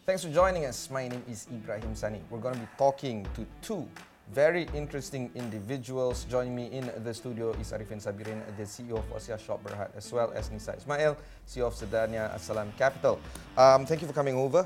Thanks for joining us. My name is Ibrahim Sani. We're going to be talking to two very interesting individuals. Joining me in the studio is Arifin Sabirin, the CEO of Wasiah Shop Berhad, as well as Nisa Ismail, CEO of Sedania As-Salam Capital. Thank you for coming over.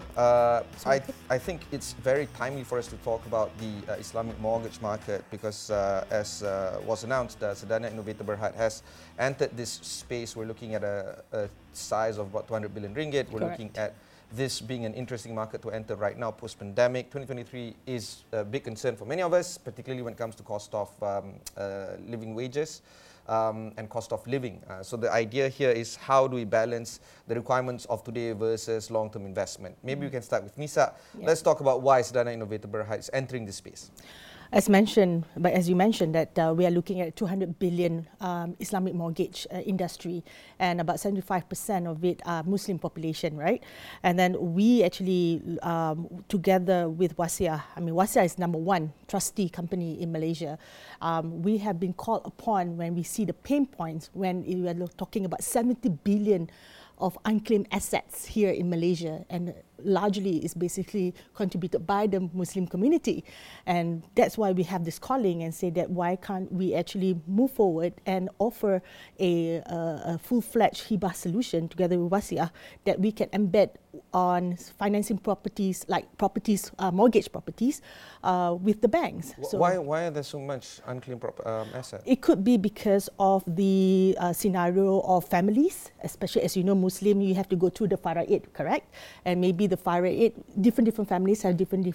I think it's very timely for us to talk about the Islamic mortgage market because, as was announced, Sedania Innovator Berhad has entered this space. We're looking at a size of about 200 billion ringgit. We're Correct. looking at this being an interesting market to enter right now post-pandemic. 2023 is a big concern for many of us, particularly when it comes to cost of living wages and cost of living. So the idea here is how do we balance the requirements of today versus long-term investment? Maybe we can start with Nisa. Yeah. Let's talk about why Sedana Innovator Berhad is entering this space. As you mentioned, that we are looking at 200 billion Islamic mortgage industry, and about 75% of it are Muslim population, right? And then we actually, together with Wasiah, Wasiah is number one trustee company in Malaysia. We have been called upon when we see the pain points when we are talking about 70 billion of unclaimed assets here in Malaysia, and largely is basically contributed by the Muslim community. And that's why we have this calling and say that why can't we actually move forward and offer a full-fledged hibah solution together with Wasiah that we can embed on financing properties like mortgage properties with the banks. So why are there so much unclaimed assets? It could be because of the scenario of families, especially as you know, Muslim, you have to go through the faraid, correct? And maybe the faraid, different families have different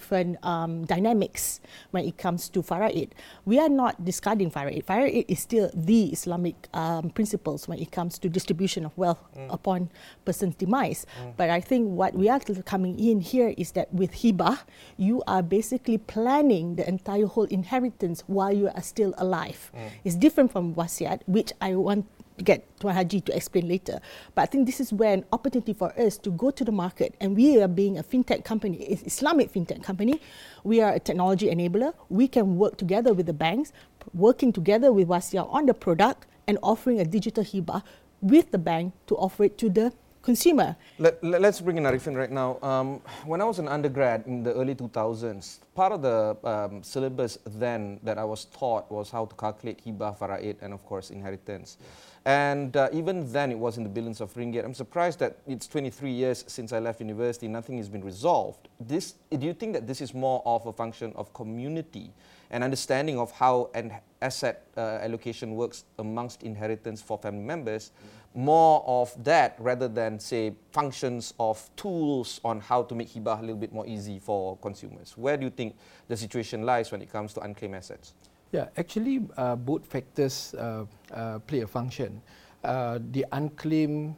dynamics when it comes to faraid. We are not discarding faraid. Faraid is still the Islamic principles when it comes to distribution of wealth upon person's demise. But I think what we are coming in here is that with hibah, you are basically planning the entire whole inheritance while you are still alive. It's different from wasiat, which I want to get Tuan Haji to explain later. But I think this is where an opportunity for us to go to the market, and we are being a fintech company, Islamic fintech company. We are a technology enabler. We can work together with the banks, working together with Wasiah on the product and offering a digital hibah with the bank to offer it to the consumer. Let's bring in Arifin right now. When I was an undergrad in the early 2000s, part of the syllabus then that I was taught was how to calculate hibah, faraid, and of course inheritance. And even then it was in the billions of ringgit. I'm surprised that it's 23 years since I left university, nothing has been resolved. Do you think that this is more of a function of community and understanding of how an asset allocation works amongst inheritance for family members, more of that rather than, say, functions of tools on how to make hibah a little bit more easy for consumers? Where do you think the situation lies when it comes to unclaimed assets? Yeah, actually, both factors play a function. The unclaimed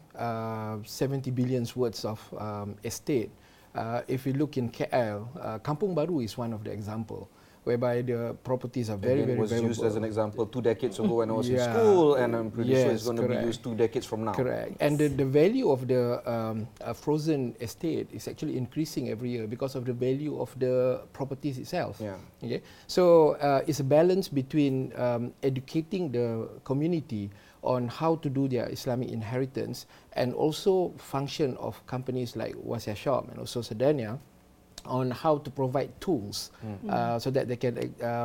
70 billion worth of estate, if you look in KL, Kampung Baru is one of the example, whereby the properties are very was valuable. Used as an example 2 decades ago when I was in school, and I'm pretty sure it's going to be correct. used 2 decades from now. Correct. And the value of the frozen estate is actually increasing every year because of the value of the properties itself. Yeah. Okay. So it's a balance between educating the community on how to do their Islamic inheritance, and also function of companies like Wasiah Shop and also Sedania on how to provide tools so that they can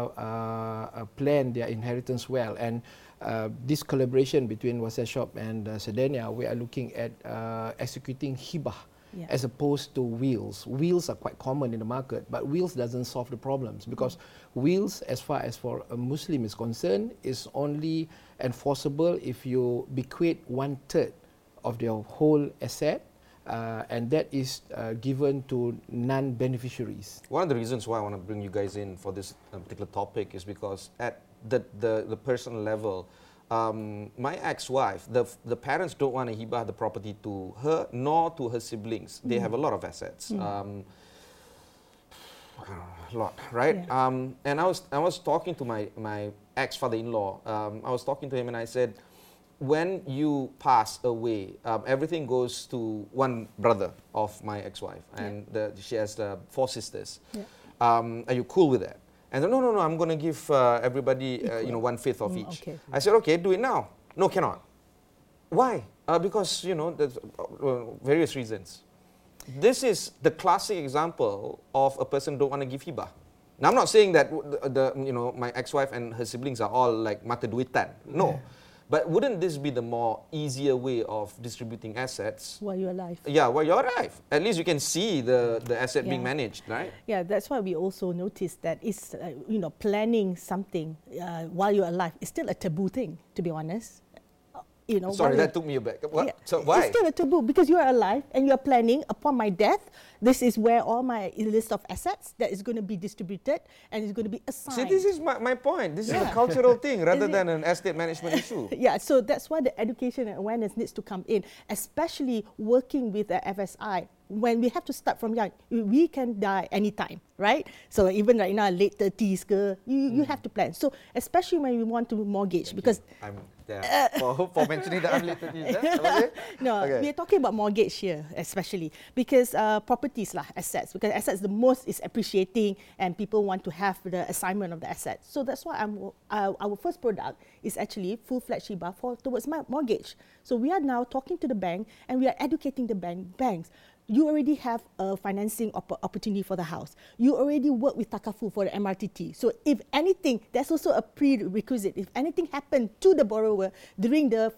plan their inheritance well. And this collaboration between Wasiah Shop and Sedania, we are looking at executing hibah as opposed to wills. Wills are quite common in the market, but wills doesn't solve the problems, because wills, as far as for a Muslim is concerned, is only enforceable if you bequeath 1/3 of their whole asset, and that is given to non-beneficiaries. One of the reasons why I want to bring you guys in for this particular topic is because at the personal level, my ex-wife, the parents don't want to hibah the property to her nor to her siblings. They have a lot of assets. A lot, right? Yeah. And I was talking to my ex-father-in-law. I was talking to him and I said, when you pass away, everything goes to one brother of my ex-wife, and she has 4 sisters. Are you cool with that? And said, no, I'm going to give everybody 1/5 of each. Okay. I said, okay, do it now. No, cannot. Why? Because, there's various reasons. this is the classic example of a person don't want to give hibah. Now, I'm not saying that my ex-wife and her siblings are all like mata duitan. No. But wouldn't this be the more easier way of distributing assets? While you're alive. Yeah, while you're alive. At least you can see the asset being managed, right? Yeah, that's why we also noticed that it's, planning something while you're alive is still a taboo thing, to be honest. Sorry, that took me aback. What? Yeah. So why? It's still a taboo because you are alive and you are planning upon my death. This is where all my list of assets that is going to be distributed and is going to be assigned. See, this is my point. This is a cultural thing rather than an estate management issue. Yeah, so that's why the education and awareness needs to come in, especially working with the FSI. When we have to start from young, we can die anytime, right? So even right now, late 30s, you have to plan. So especially when we want to mortgage, because I'm there for mentioning that I'm late 30s. Okay? No, we are talking about mortgage here, especially because properties lah, assets. Because assets the most is appreciating, and people want to have the assignment of the assets. So that's why our first product is actually full-fledged hibah towards my mortgage. So we are now talking to the bank, and we are educating the banks. You already have a financing opportunity for the house. You already work with Takaful for the MRTT. So if anything, that's also a prerequisite. If anything happened to the borrower during the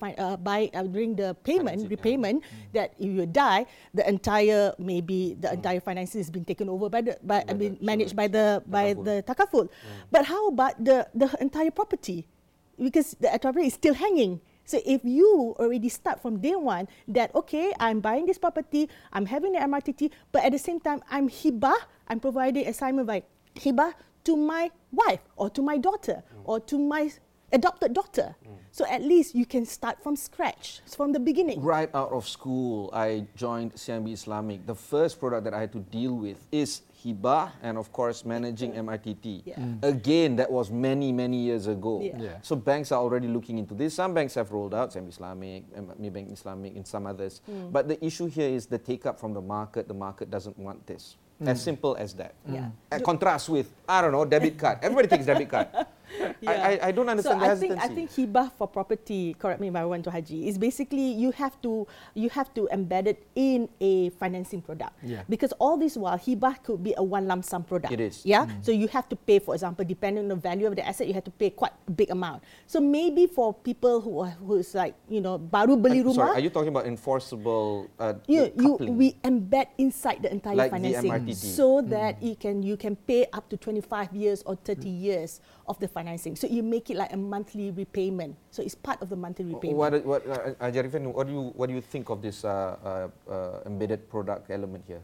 repayment, that if you die, the entire financing has been taken over managed by the Takaful. But how about the entire property? Because the property is still hanging. So if you already start from day one that, okay, I'm buying this property, I'm having the MRTT, but at the same time, I'm providing assignment by hibah to my wife or to my daughter or to my adopted daughter. So at least you can start from scratch, from the beginning. Right out of school, I joined CIMB Islamic. The first product that I had to deal with is hibah and of course managing MRTT. Again, that was many years ago. So banks are already looking into this. Some banks have rolled out, CIMB Islamic, Maybank Islamic, and some others. But the issue here is the take-up from the market. The market doesn't want this. As simple as that. Contrast with, I don't know, debit card. Everybody takes debit card. I don't understand the hesitancy. I think hibah for property, correct me if I went to Haji, is basically you have to embed it in a financing product. Because all this while hibah could be a one lump sum product. It is. So you have to pay, for example, depending on the value of the asset, you have to pay quite a big amount. So maybe for people who's like, baru beli rumah. Sorry, are you talking about enforceable we embed inside the entire like financing, the MRTT. so that you can pay up to 25 years or 30 years of the financing. So you make it like a monthly repayment. So it's part of the monthly repayment. Arifin, what do you think of this embedded product element here?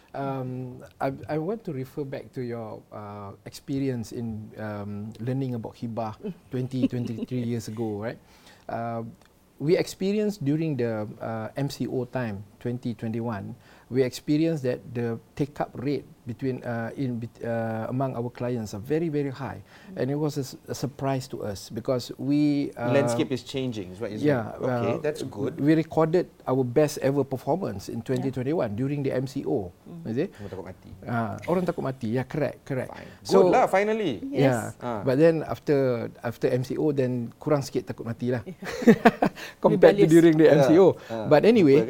I want to refer back to your experience in learning about hibah 23 years ago, right? We experienced during the MCO time, 2021, we experienced that the take-up rate among our clients are very high, and it was a surprise to us because we landscape is changing, is what you said. Okay, that's good. We recorded our best ever performance in 2021 during the MCO. Is it? Orang takut mati. Orang takut mati. Yeah, correct. Fine. So, good lah, finally. Yes. But then after MCO, then kurang sikit takut mati lah. Compared to during the MCO. But anyway,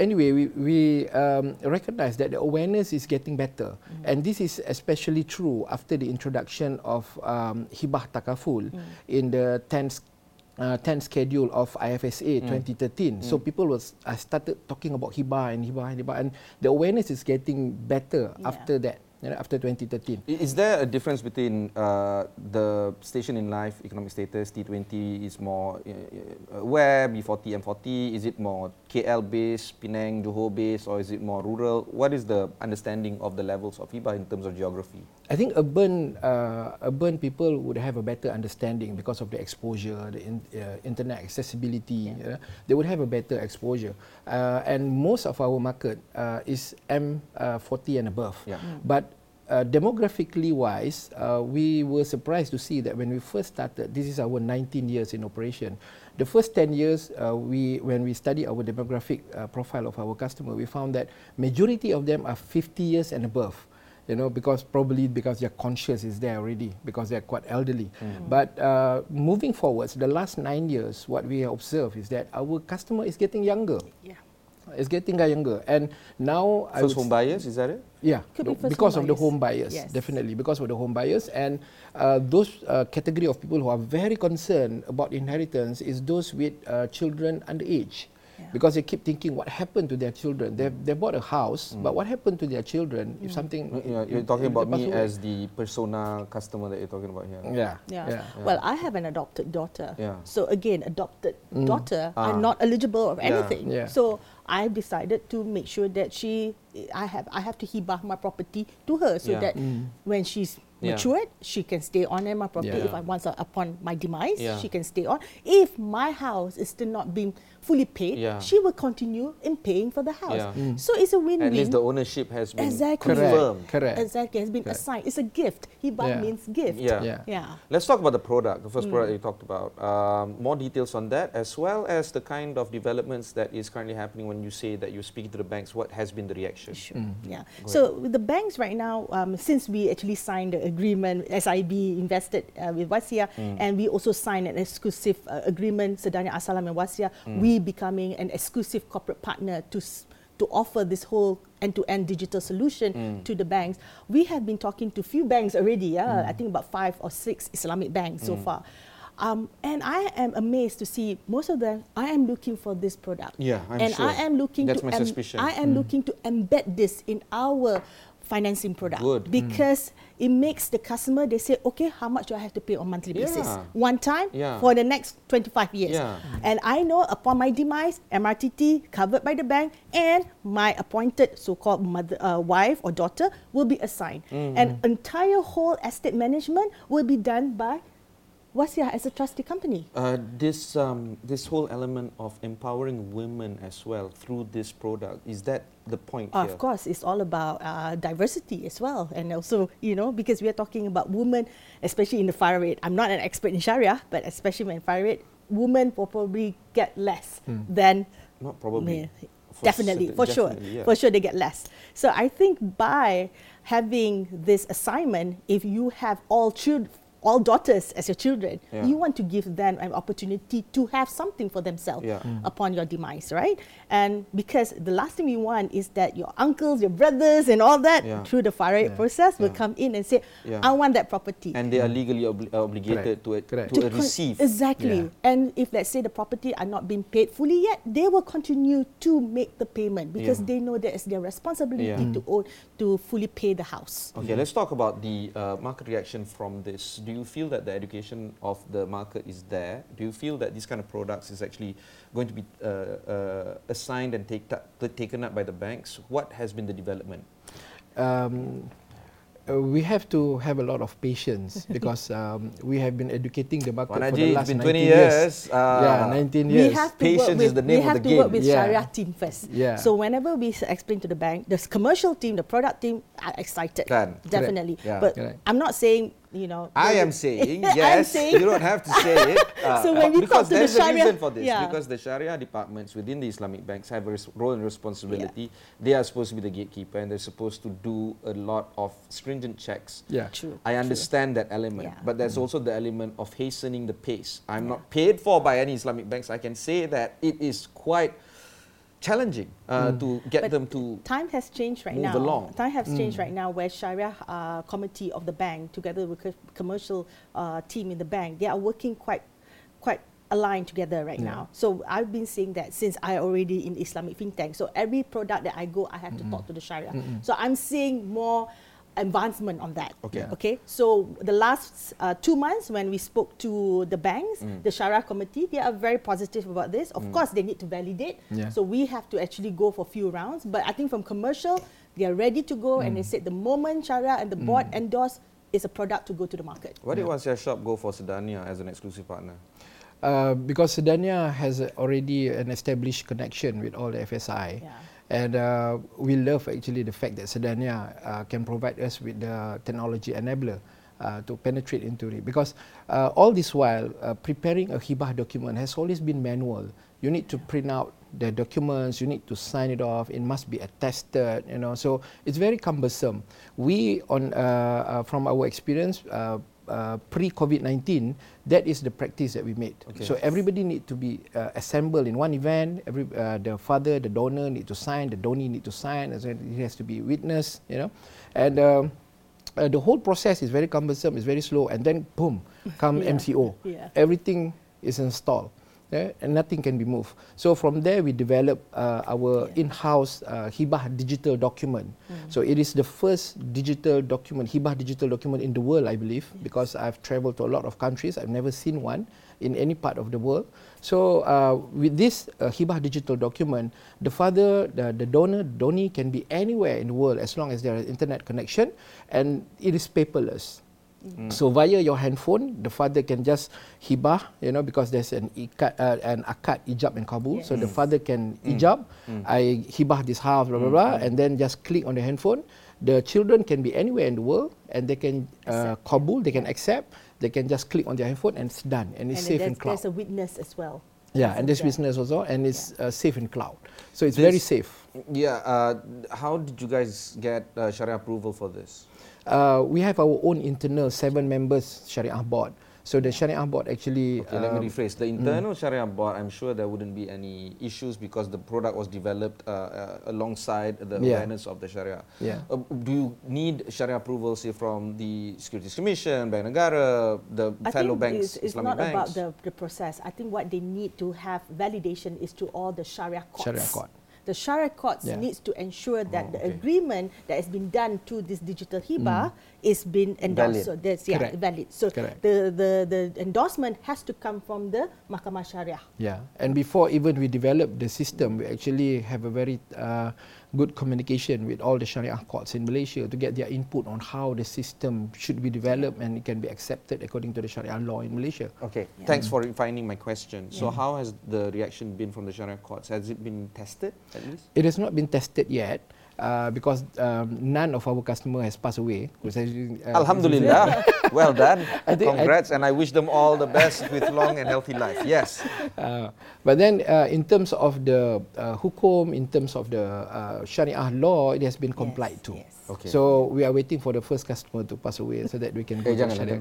we recognize that the awareness is getting better. And this is especially true after the introduction of hibah takaful in the 10th schedule of IFSA 2013. So people started talking about hibah and the awareness is getting better after that. After 2013. Is there a difference between the station in life, economic status, T20 is more aware, B40, M40? Is it more KL based, Penang, Johor based, or is it more rural? What is the understanding of the levels of hibah in terms of geography? I think urban people would have a better understanding because of the exposure, the internet accessibility. They would have a better exposure. And most of our market is M40 and above. But demographically wise, we were surprised to see that when we first started, this is our 19 years in operation, the first 10 years, when we study our demographic profile of our customer, we found that majority of them are 50 years and above. Because their conscience is there already, because they're quite elderly. But moving forwards, the last 9 years, what we observe is that our customer is getting younger. It's getting younger. And now First home buyers, is that it? Yeah, Could be first because home of the buyers. home buyers, Yes. definitely because of the home buyers, and those category of people who are very concerned about inheritance is those with children underage. Yeah. Because they keep thinking what happened to their children. They bought a house, but what happened to their children if something? Yeah, you're talking if about they pass me away? as the persona customer that you're talking about here. Yeah. Yeah. Well, I have an adopted daughter. Yeah. So again, adopted daughter are not eligible of Yeah. anything. Yeah. So I decided to make sure that I have to hibah my property to her so Yeah. that when she's Yeah. matured, she can stay on in my property. Yeah. If I once upon my demise, Yeah. she can stay on. If my house is still not being fully paid, Yeah. she will continue in paying for the house. Yeah. So it's a win-win. At least the ownership has been Exactly. confirmed. Correct. Exactly, has been Correct. assigned. It's a gift. Hibah Yeah. means gift. Yeah. Yeah. Yeah. Let's talk about the product, the first product you talked about. More details on that, as well as the kind of developments that is currently happening when you say that you're speaking to the banks. What has been the reaction? Sure. Yeah. So with the banks right now, since we actually signed the agreement, SIB invested with Wasia, and we also signed an exclusive agreement, Sedania Asalam and Wasia, we becoming an exclusive corporate partner to offer this whole end-to-end digital solution to the banks. We have been talking to few banks already. I think about 5 or 6 Islamic banks so far. And I am amazed to see most of them. I am looking for this product. Yeah, I'm and sure. I am looking That's to my suspicion. I am looking to embed this in our financing product. Good. Because it makes the customer, they say, okay, how much do I have to pay on monthly basis? Yeah. One time Yeah. for the next 25 years. Yeah. And I know upon my demise, MRTT covered by the bank, and my appointed so-called mother, wife or daughter will be assigned. And entire whole estate management will be done by Wasia as a trustee company. This whole element of empowering women as well through this product, is that the point here? Of course, it's all about diversity as well. And also, because we are talking about women, especially in the fire rate. I'm not an expert in Sharia, but especially in fire rate, women will probably get less than Not probably. men. Definitely, for sure. Definitely, yeah. For sure they get less. So I think by having this assignment, if you have all daughters as your children, Yeah. you want to give them an opportunity to have something for themselves Yeah. upon your demise, right? And because the last thing we want is that your uncles, your brothers and all that Yeah. through the fire process will Yeah. come in and say, Yeah. I want that property. And they are legally obligated Correct. to receive. Exactly. Yeah. And if let's say the property are not being paid fully yet, they will continue to make the payment because Yeah. they know that it's their responsibility Yeah. to fully pay the house. Okay, let's talk about the market reaction from this. Do you feel that the education of the market is there? Do you feel that these kind of products is actually going to be assigned and taken up by the banks? What has been the development? We have to have a lot of patience because we have been educating the market Wan for Haji, the it's last been 19 20 years. years. 19 We years. have to Patience work with, is the name we of have the to work game. with Yeah. Sharia team first. Yeah. So whenever we explain to the bank, the commercial team, the product team are excited. Kan. Definitely. Yeah. But Correct. I'm not saying, I am saying, I'm yes, saying- you don't have to say it. So when we because talk to the there's a Sharia- reason for this. yeah. Because the Sharia departments within the Islamic banks have a role and responsibility. They are supposed to be the gatekeeper and they're supposed to do a lot of stringent checks. Yeah. True. I understand that element, Yeah. but there's also the element of hastening the pace. I'm not paid for by any Islamic banks. I can say that it is quite challenging to get But them to time has changed right move now. along. Time has changed right now where Sharia committee of the bank together with commercial team in the bank, they are working quite aligned together right now. So I've been saying that since I already in Islamic fintech. So every product that I go, I have to talk to the Sharia. So I'm seeing more advancement on that. Okay. Okay. So the last 2 months when we spoke to the banks, the Sharia committee, they are very positive about this. Of course, they need to validate. Yeah. So we have to actually go for a few rounds. But I think from commercial, they are ready to go, and they said the moment Sharia and the board endorse, it's a product to go to the market. Why did Wasia Shop go for Sedania as an exclusive partner? Because Sedania has already an established connection with all the FSI. Yeah. And we love actually the fact that Sedania can provide us with the technology enabler to penetrate into it. Because all this while, preparing a hibah document has always been manual. You need to print out the documents, you need to sign it off, it must be attested, so it's very cumbersome. We, from our experience, pre-COVID-19, that is the practice that we made. Okay. So everybody need to be assembled in one event. The father, the donor need to sign, the donee need to sign, as well, it has to be witness, you know, and the whole process is very cumbersome, it's very slow, and then boom, come MCO. Yeah. Everything is installed. And nothing can be moved. So from there we develop our in-house Hibah digital document. So it is the first digital document, Hibah digital document in the world, I believe, because I've traveled to a lot of countries. I've never seen one in any part of the world. So with this Hibah digital document, the father, the donor, donee can be anywhere in the world as long as there is internet connection, and it is paperless. So via your handphone, the father can just hibah, you know, because there's an akad, ijab and kabul. So the father can ijab, I hibah this house, blah blah blah, and then just click on the handphone. The children can be anywhere in the world, and they can kabul, they can accept, they can just click on their handphone, and it's done, and it's safe in cloud. There's a witness as well. Yeah, and there's witness also, and it's safe in cloud. So it's very safe. Yeah. How did you guys get Sharia approval for this? We have our own internal 7 members Shariah board. So the Shariah board actually... Okay, let me rephrase. The internal Sharia board, I'm sure there wouldn't be any issues because the product was developed alongside the awareness of the Sharia. Yeah. Do you need Sharia approval, say, from the Securities Commission, Bank Negara, the fellow banks, it's Islamic banks? not about the process. I think what they need to have validation is to all the Sharia courts. Sharia court. The Sharia courts needs to ensure that the agreement that has been done to this digital hibah is been endorsed. Valid. So that's valid. So the endorsement has to come from the Mahkamah Syariah. Yeah, and before even we develop the system, we actually have a very good communication with all the Sharia courts in Malaysia to get their input on how the system should be developed and it can be accepted according to the Sharia law in Malaysia. Okay, thanks for refining my question. So how has the reaction been from the Sharia courts? Has it been tested at least? It has not been tested yet. Because none of our customer has passed away. Alhamdulillah, well done. Congrats, and I wish them all the best with long and healthy life. Yes. But then, in terms of the hukum, in terms of the Sharia law, it has been complied to. Yes. Okay. So we are waiting for the first customer to pass away so that we can go to Sharia.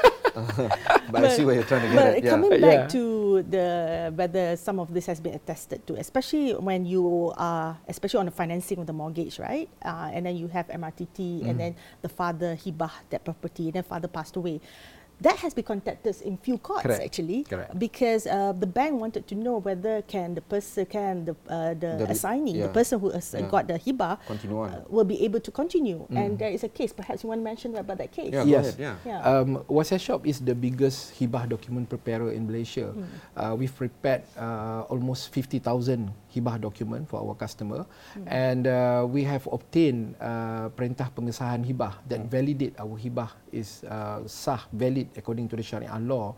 But I see where you're trying to get at. Yeah. Coming back to whether some of this has been attested to, especially when you are, especially on the financing of the mortgage, right? And then you have MRTT, and then the father hibah that property, and then father passed away. That has been contacted in few courts actually, because the bank wanted to know whether can the person, the assignee, the person who got the hibah, will be able to continue. And there is a case. Perhaps you want to mention about that case. Yeah, yes. go ahead, Wasiah Shop is the biggest hibah document preparer in Malaysia. We've prepared almost 50,000 hibah document for our customer, and we have obtained perintah pengesahan hibah that validate our hibah is sah, valid according to the Sharia law.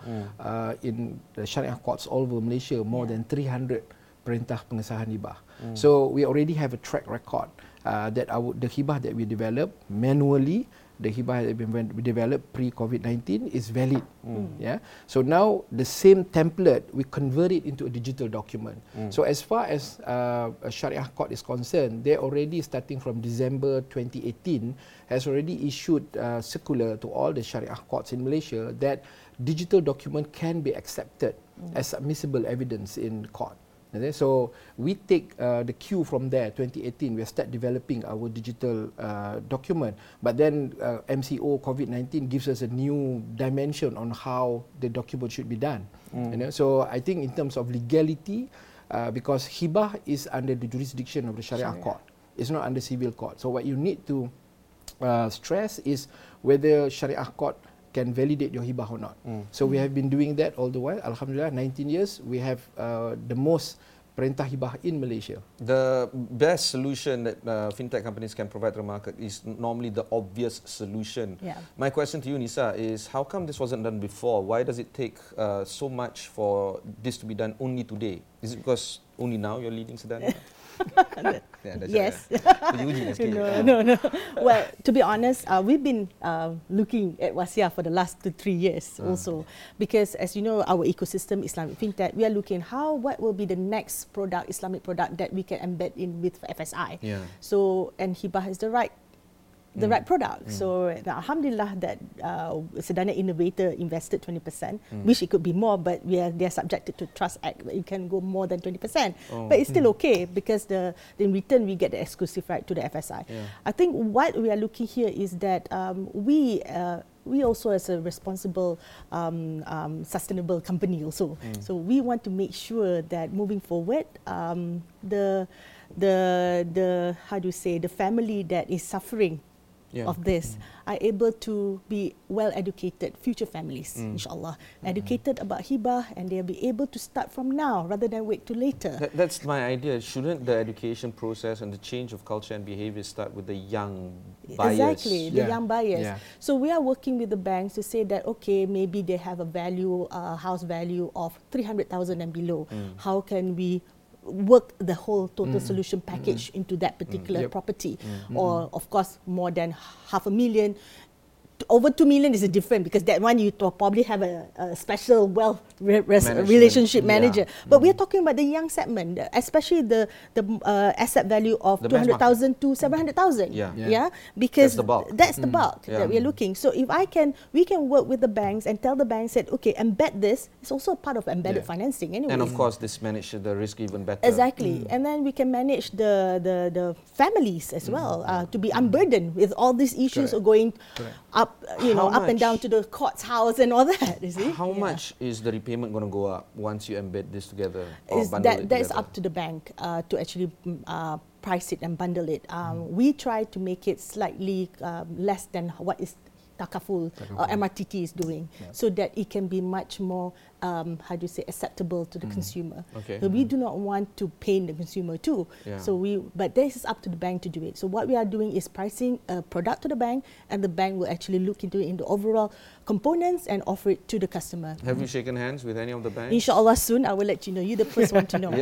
In the Sharia courts all over Malaysia, more than 300 perintah pengesahan hibah. So we already have a track record that the hibah that we develop manually, the hibah that we developed pre-COVID-19 is valid. Yeah. So now the same template, we convert it into a digital document. So as far as a Sharia court is concerned, they already, starting from December 2018, has already issued circular to all the Sharia courts in Malaysia that digital document can be accepted as admissible evidence in court. Okay, so we take the cue from there, 2018, we start developing our digital document. But then MCO, COVID-19 gives us a new dimension on how the document should be done. You know? So I think in terms of legality, because hibah is under the jurisdiction of the Sharia court, it's not under civil court. So what you need to stress is whether Sharia court can validate your hibah or not. So we have been doing that all the while. Alhamdulillah, 19 years, we have the most perintah hibah in Malaysia. The best solution that fintech companies can provide to the market is normally the obvious solution. My question to you, Nisa, is how come this wasn't done before? Why does it take so much for this to be done only today? Is it because only now you're leading Sedana? Yes. No. Well, to be honest, we've been looking at Wasiah for the last 2-3 years also, because as you know, our ecosystem, Islamic FinTech, we are looking what will be the next product, Islamic product that we can embed in with FSI. So, and hibah is the right the right product. So alhamdulillah that Sedana Innovator invested 20%, wish it could be more, but they're subjected to Trust Act, but you can go more than 20%. But it's still okay because in return we get the exclusive right to the FSI. I think what we are looking here is that we also, as a responsible, sustainable company also, so we want to make sure that moving forward, the how do you say, the family that is suffering of this are able to be well educated, future families, inshallah, educated about hibah, and they'll be able to start from now rather than wait till later. That's my idea. Shouldn't the education process and the change of culture and behavior start with the young buyers? Exactly, the young buyers. So we are working with the banks to say that, okay, maybe they have a value, house value of 300,000 and below. How can we work the whole total solution package into that particular property? Or of course more than 500,000, over 2 million is a different, because that one you probably have a special wealth relationship manager. But we are talking about the young segment, especially the asset value of 200,000 to 700,000. Because that's the bulk that we are looking. So if we can work with the banks and tell the banks that, okay, embed this. It's also a part of embedded financing anyway. And of course, this manage the risk even better. Exactly, and then we can manage the families as well to be unburdened with all these issues of going up, up and down to the court's house and all that. You see, how much is the repayment going to go up once you embed this together? That's up to the bank to actually price it and bundle it. We try to make it slightly less than what is Takaful or MRTT is doing, so that it can be much more, acceptable to the consumer. So we do not want to pain the consumer too. But this is up to the bank to do it. So what we are doing is pricing a product to the bank, and the bank will actually look into it in the overall components and offer it to the customer. Have you shaken hands with any of the banks? Inshallah soon, I will let you know. You're the first one to know.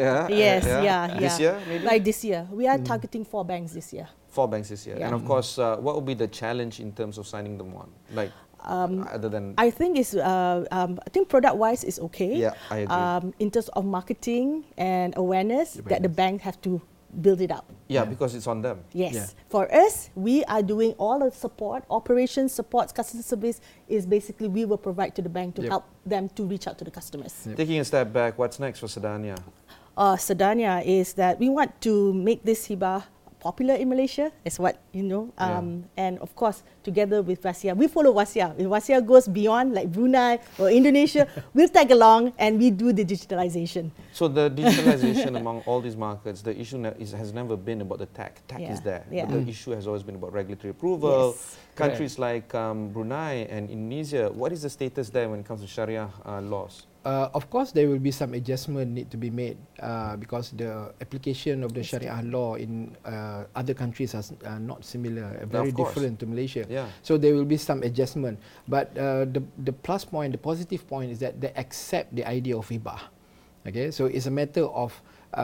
This year, maybe? By this year. We are targeting 4 banks this year. 4 banks this year. And of course, what will be the challenge in terms of signing them on? Like, other than... I think product-wise is okay. Yeah, I agree. In terms of marketing and awareness, that the bank have to build it up. Yeah, because it's on them. Yes. For us, we are doing all the support, operations, support, customer service is basically we will provide to the bank to help them to reach out to the customers. Taking a step back, what's next for Sedania? Sedania is that we want to make this hibah popular in Malaysia, is what you know, and of course together with Wasia, we follow Wasia. If Wasia goes beyond like Brunei or Indonesia, we'll tag along and we do the digitalization. So the digitalization among all these markets, the issue has never been about the tech. Tech is there, but the issue has always been about regulatory approval. Countries like Brunei and Indonesia, what is the status there when it comes to Sharia laws? Of course, there will be some adjustment need to be made because the application of the Sharia law in other countries are not similar, very different to Malaysia. So there will be some adjustment. But the plus point, the positive point is that they accept the idea of hibah. Okay, so it's a matter of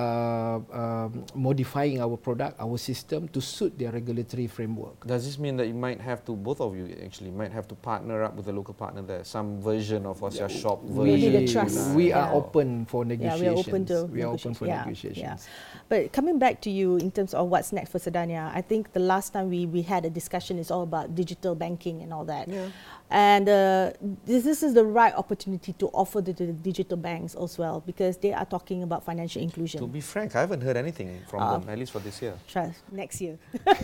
modifying our product, our system to suit their regulatory framework. Does this mean that you might have to, both of you actually, might have to partner up with a local partner there, some version of Wasia Shop version? We are open for negotiations. We are open to negotiations. But coming back to you in terms of what's next for Sedania, I think the last time we had a discussion is all about digital banking and all that. And this is the right opportunity to offer the digital banks as well, because they are talking about financial inclusion. To be frank, I haven't heard anything from them, at least for this year. Next year.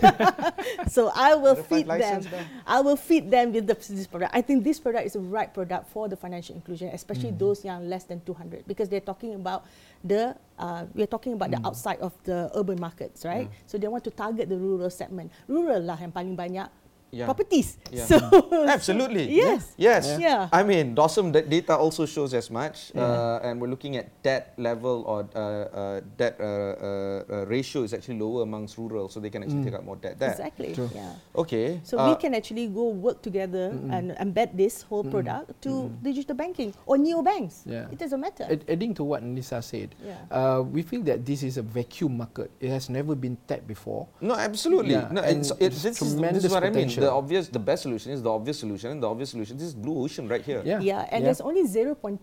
So I will feed them. I will feed them with this product. I think this product is the right product for the financial inclusion, especially those young less than 200, because they're talking about the the outside of the urban markets, right? So they want to target the rural segment. Rural lah yang paling banyak properties. So absolutely. Yes. I mean, DOSM data also shows as much, and we're looking at debt level or debt ratio is actually lower amongst rural, so they can actually take out more debt there. Exactly. Okay. So we can actually go work together and embed this whole product to digital banking or neobanks. It doesn't matter. Adding to what Nisa said, we feel that this is a vacuum market. It has never been tapped before. No, absolutely. No, this is what I mean. The best solution is the obvious solution, and the obvious solution is blue ocean right here. And there's only 0.2%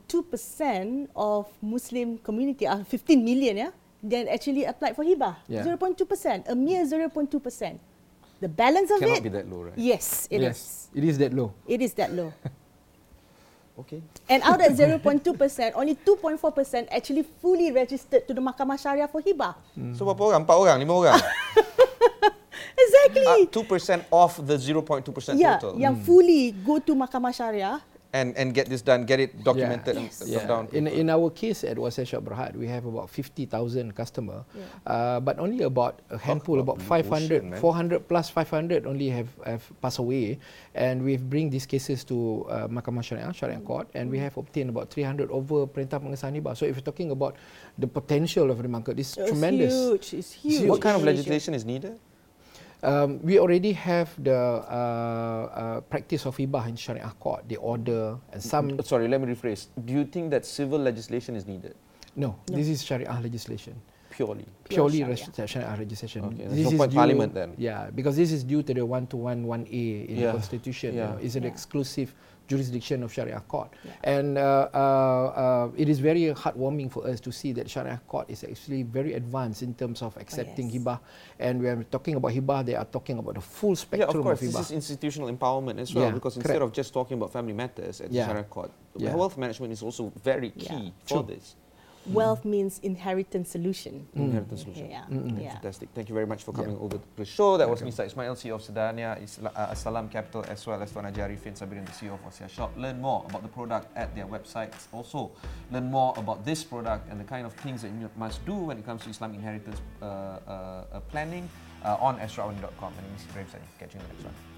of Muslim community, 15 million, that actually applied for hibah. 0.2%, a mere 0.2%. The balance of Cannot it, be that low, right? yes, it is. Yes, it is that low. It is that low. Okay. And out of 0.2%, only 2.4% actually fully registered to the Mahkamah Syariah for hibah. So berapa orang? 4 orang, 5 orang? Exactly. 2% off the 0.2% Yeah, total. yang fully go to Mahkamah Syariah. And get this done, get it documented and Yes. put down. In our case at Wasiat Shop Berhad, we have about 50,000 customer, but only about a handful, about 500, ocean, man. 400 plus 500 only have passed away, and we've bring these cases to Mahkamah Syariah Court, and we have obtained about 300 over perintah pengesahan hibah. So if you're talking about the potential of the market, it's tremendous. It's huge. What kind of legislation is needed? We already have the practice of hibah in Syariah Court, the order and some. Sorry, let me rephrase. Do you think that civil legislation is needed? No, this is Syariah legislation. Purely. Purely Sharia. Syariah legislation. Okay, there's no point Parliament then. Yeah, because this is due to the 121 1A in the Yeah. Constitution. Yeah. You know, it's an Yeah. exclusive jurisdiction of Syariah Court, Yeah. and it is very heartwarming for us to see that Syariah Court is actually very advanced in terms of accepting yes. hibah. And when we're talking about hibah, they are talking about the full Yeah, of spectrum course. of This hibah. is institutional empowerment as well, Yeah, because instead correct. of just talking about family matters at the Yeah. Syariah Court, Yeah. wealth management is also very key for True. this. Wealth means inheritance solution. Inheritance solution. Yeah. Okay, fantastic. Thank you very much for coming over to the show. That was Mr. Ismail, CEO of Sedania, Assalam Capital, as well as Tuan Haji Arifin Sabirin, the CEO of Wasiat Shop. Learn more about the product at their websites. Also, learn more about this product and the kind of things that you must do when it comes to Islamic inheritance planning on astroawan.com. My name is Ibrahim Sani. Catch you in the next one.